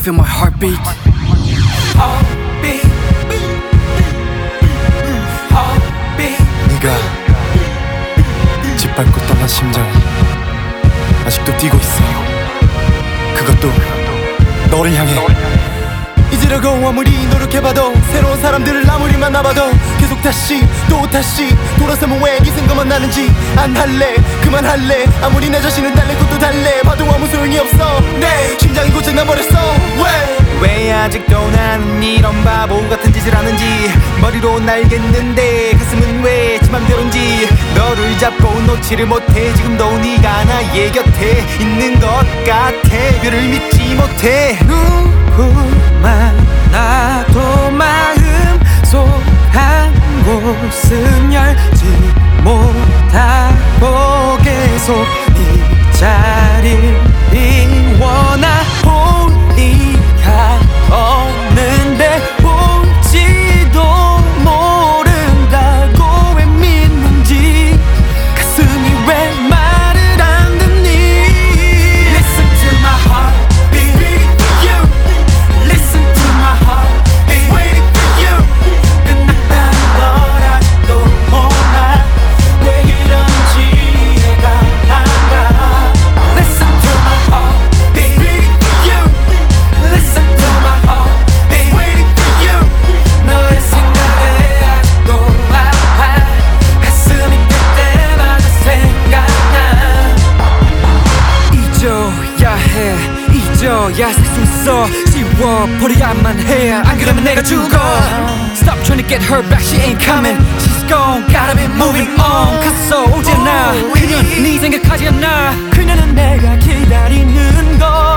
feel my heartbeat? Heartbeat, heartbeat. 네가 짓밟고 떠난 심장이 아직도 뛰고 있어. 그것도 너를 향해. 잊으려고 아무리 노력해봐도 새로운 사람들을 아무리 만나봐도 계속 다시 또 다시 돌아서면 왜 이 생각만 나는지 안 할래 그만할래. 아무리 내 자신은 달래고 또 달래 봐도 아무 소용이 없어. 내 심장이 고장나버렸어. 왜 아직도 나는 이런 바보 같은 짓을 하는지 머리로 알겠는데 가슴은 왜 지 맘대로인지. 너를 잡고 놓지를 못해. 지금도 네가 나의 곁에 있는 것 같아. 그를 믿지 못해. 누구만 나도 마음속 한 곳은 열지 못하고 계속 이 자리를 비워나 보니가 없는데 볼지도 모른다고 왜 믿는지 가슴이 왜 말을 안 듣니. Listen to my heart beating for you. Listen to my heart waiting for you. 끝났다는 걸 아직도 몰라. 왜 이런지 이해가 안 가. Listen to my heart beating for you. Listen to my heart waiting for you. 너의 생각에 아직도 아파. 가슴이 뛸 때마다 생각나. 잊어야 해 잊어야 살 수 있어. 지워버려야만 해. 안 그러면 내가 죽어. Stop trying to get her back. She ain't coming. She's gone. Gotta be moving on. 갔어 오지 않아. 그녀 네 생각하지 않아. 그녀는 내가 기다리는 걸